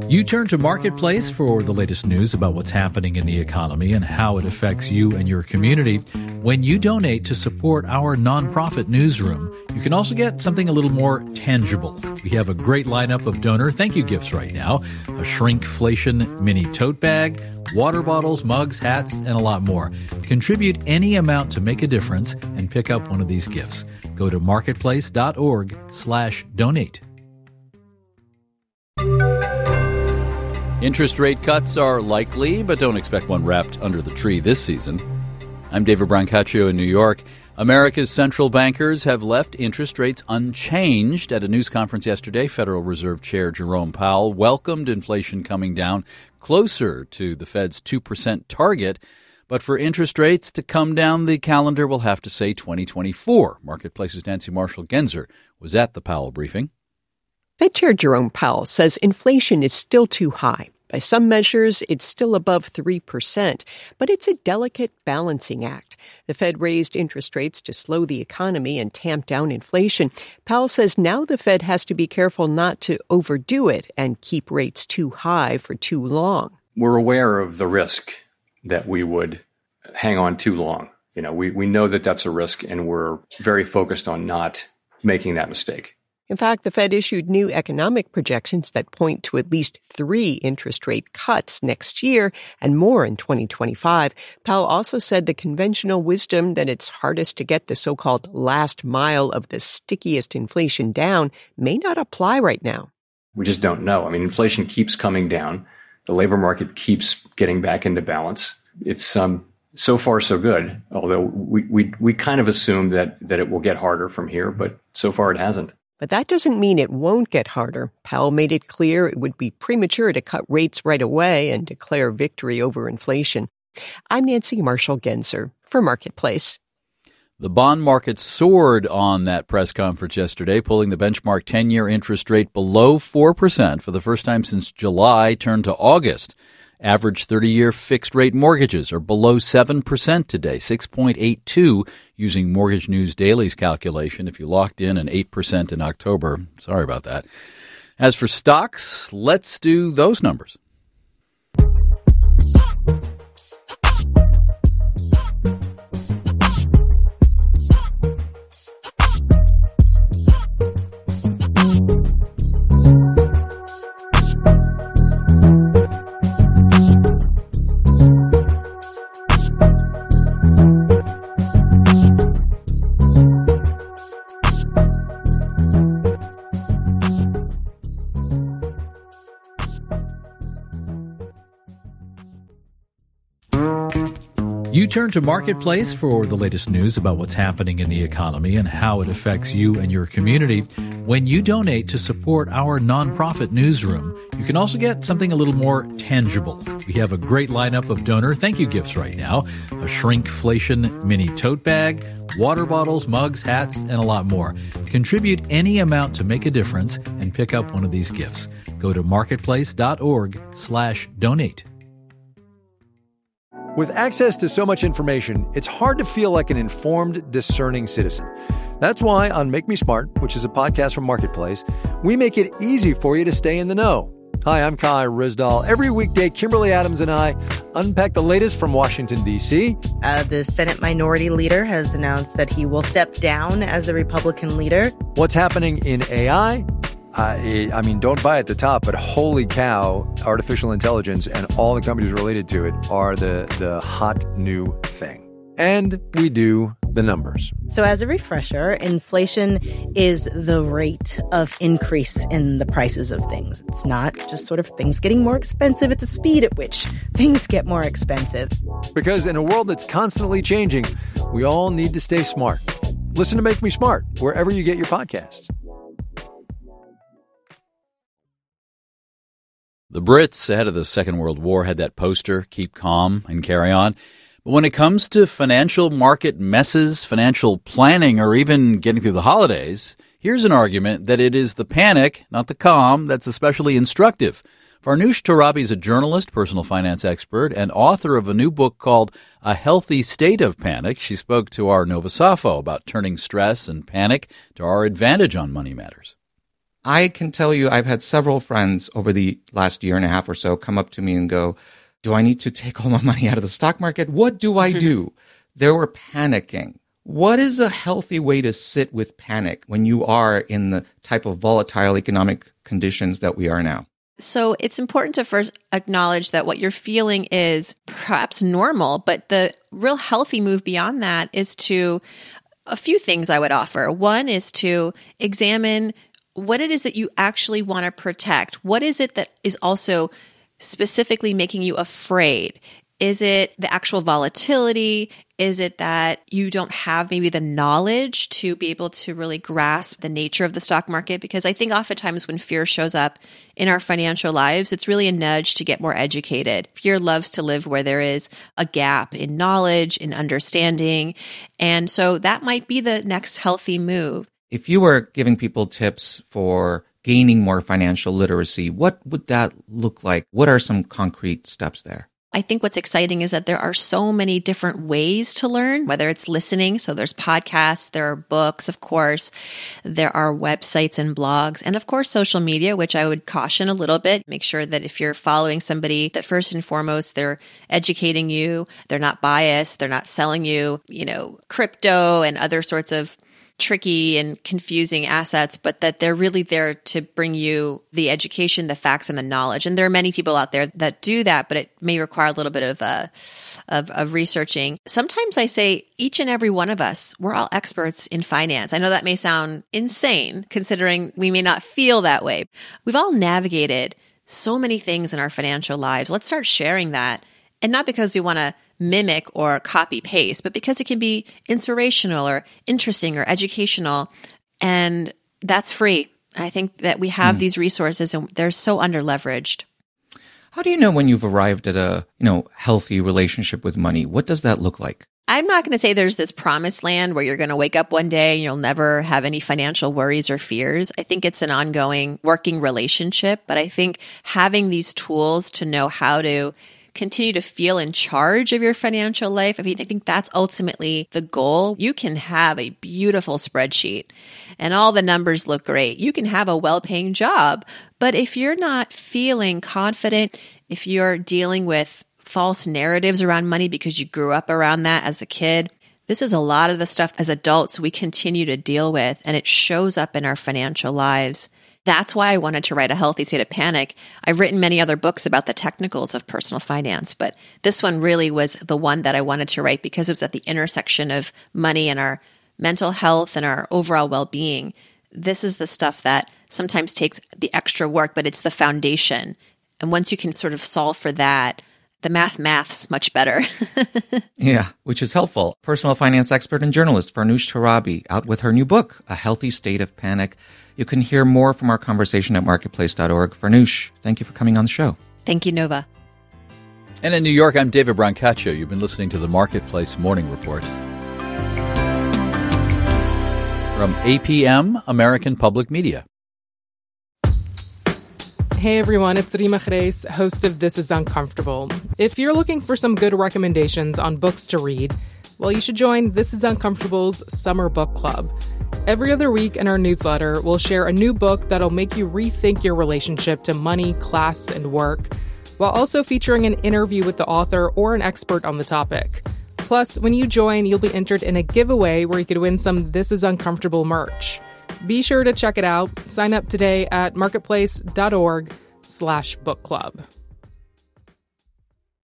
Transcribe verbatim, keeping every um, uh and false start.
You turn to Marketplace for the latest news about what's happening in the economy and how it affects you and your community. When you donate to support our nonprofit newsroom, you can also get something a little more tangible. We have a great lineup of donor thank you gifts right now. A shrinkflation mini tote bag, water bottles, mugs, hats, and a lot more. Contribute any amount to make a difference and pick up one of these gifts. Go to marketplace.org slash donate. Interest rate cuts are likely, but don't expect one wrapped under the tree this season. I'm David Brancaccio in New York. America's central bankers have left interest rates unchanged. At a news conference yesterday, Federal Reserve Chair Jerome Powell welcomed inflation coming down closer to the Fed's two percent target. But for interest rates to come down the calendar, we'll have to say twenty twenty-four. Marketplace's Nancy Marshall-Genzer was at the Powell briefing. Fed Chair Jerome Powell says inflation is still too high. By some measures, it's still above three percent, but it's a delicate balancing act. The Fed raised interest rates to slow the economy and tamp down inflation. Powell says now the Fed has to be careful not to overdo it and keep rates too high for too long. We're aware of the risk that we would hang on too long. You know, we, we know that that's a risk, and we're very focused on not making that mistake. In fact, the Fed issued new economic projections that point to at least three interest rate cuts next year and more in twenty twenty-five. Powell also said the conventional wisdom that it's hardest to get the so-called last mile of the stickiest inflation down may not apply right now. We just don't know. I mean, inflation keeps coming down. The labor market keeps getting back into balance. It's um, so far so good, although we, we, we kind of assume that, that it will get harder from here, but so far it hasn't. But that doesn't mean it won't get harder. Powell made it clear it would be premature to cut rates right away and declare victory over inflation. I'm Nancy Marshall-Genzer for Marketplace. The bond market soared on that press conference yesterday, pulling the benchmark ten-year interest rate below four percent for the first time since July turned to August. Average thirty-year fixed-rate mortgages are below seven percent today, six point eight two using Mortgage News Daily's calculation. If you locked in an eight percent in October, sorry about that. As for stocks, let's do those numbers. You turn to Marketplace for the latest news about what's happening in the economy and how it affects you and your community. When you donate to support our nonprofit newsroom, you can also get something a little more tangible. We have a great lineup of donor thank you gifts right now. A shrinkflation mini tote bag, water bottles, mugs, hats, and a lot more. Contribute any amount to make a difference and pick up one of these gifts. Go to marketplace.org slash donate. With access to so much information, it's hard to feel like an informed, discerning citizen. That's why on Make Me Smart, which is a podcast from Marketplace, we make it easy for you to stay in the know. Hi, I'm Kai Rizdal. Every weekday, Kimberly Adams and I unpack the latest from Washington, D C. Uh, the Senate Minority Leader has announced that he will step down as the Republican leader. What's happening in A I? Uh, I mean, don't buy at the top, but holy cow, artificial intelligence and all the companies related to it are the, the hot new thing. And we do the numbers. So as a refresher, inflation is the rate of increase in the prices of things. It's not just sort of things getting more expensive. It's the speed at which things get more expensive. Because in a world that's constantly changing, we all need to stay smart. Listen to Make Me Smart wherever you get your podcasts. The Brits, ahead of the Second World War, had that poster, keep calm and carry on. But when it comes to financial market messes, financial planning, or even getting through the holidays, here's an argument that it is the panic, not the calm, that's especially instructive. Farnoosh Torabi is a journalist, personal finance expert, and author of a new book called A Healthy State of Panic. She spoke to our Nova Safo about turning stress and panic to our advantage on money matters. I can tell you I've had several friends over the last year and a half or so come up to me and go, do I need to take all my money out of the stock market? What do I do? They were panicking. What is a healthy way to sit with panic when you are in the type of volatile economic conditions that we are now? So it's important to first acknowledge that what you're feeling is perhaps normal, but the real healthy move beyond that is to a few things I would offer. One is to examine what it is that you actually want to protect. What is it that is also specifically making you afraid? Is it the actual volatility? Is it that you don't have maybe the knowledge to be able to really grasp the nature of the stock market? Because I think oftentimes when fear shows up in our financial lives, it's really a nudge to get more educated. Fear loves to live where there is a gap in knowledge, in understanding. And so that might be the next healthy move. If you were giving people tips for gaining more financial literacy, what would that look like? What are some concrete steps there? I think what's exciting is that there are so many different ways to learn, whether it's listening. So there's podcasts, there are books, of course, there are websites and blogs, and of course, social media, which I would caution a little bit. Make sure that if you're following somebody, that first and foremost, they're educating you. They're not biased. They're not selling you, you know, crypto and other sorts of tricky and confusing assets, but that they're really there to bring you the education, the facts, and the knowledge. And there are many people out there that do that, but it may require a little bit of uh, of, of researching. Sometimes I say each and every one of us, we're all experts in finance. I know that may sound insane considering we may not feel that way. We've all navigated so many things in our financial lives. Let's start sharing that. And not because we want to mimic or copy paste, but because it can be inspirational or interesting or educational. And that's free. I think that we have mm. these resources and they're so underleveraged. How do you know when you've arrived at a, you know, healthy relationship with money? What does that look like? I'm not going to say there's this promised land where you're going to wake up one day and you'll never have any financial worries or fears. I think it's an ongoing working relationship, but I think having these tools to know how to continue to feel in charge of your financial life. I mean, I think that's ultimately the goal. You can have a beautiful spreadsheet and all the numbers look great. You can have a well-paying job, but if you're not feeling confident, if you're dealing with false narratives around money because you grew up around that as a kid, this is a lot of the stuff as adults we continue to deal with, and it shows up in our financial lives. That's why I wanted to write A Healthy State of Panic. I've written many other books about the technicals of personal finance, but this one really was the one that I wanted to write because it was at the intersection of money and our mental health and our overall well-being. This is the stuff that sometimes takes the extra work, but it's the foundation. And once you can sort of solve for that, the math math's much better. Yeah, which is helpful. Personal finance expert and journalist Farnoosh Torabi out with her new book, A Healthy State of Panic. You can hear more from our conversation at marketplace dot org. Farnoosh, thank you for coming on the show. Thank you, Nova. And in New York, I'm David Brancaccio. You've been listening to the Marketplace Morning Report. From A P M, American Public Media. Hey everyone, it's Rima Reis, host of This Is Uncomfortable. If you're looking for some good recommendations on books to read, well, you should join This Is Uncomfortable's Summer Book Club. Every other week in our newsletter, we'll share a new book that'll make you rethink your relationship to money, class, and work, while also featuring an interview with the author or an expert on the topic. Plus, when you join, you'll be entered in a giveaway where you could win some This Is Uncomfortable merch. Be sure to check it out. Sign up today at marketplace dot org slash book club.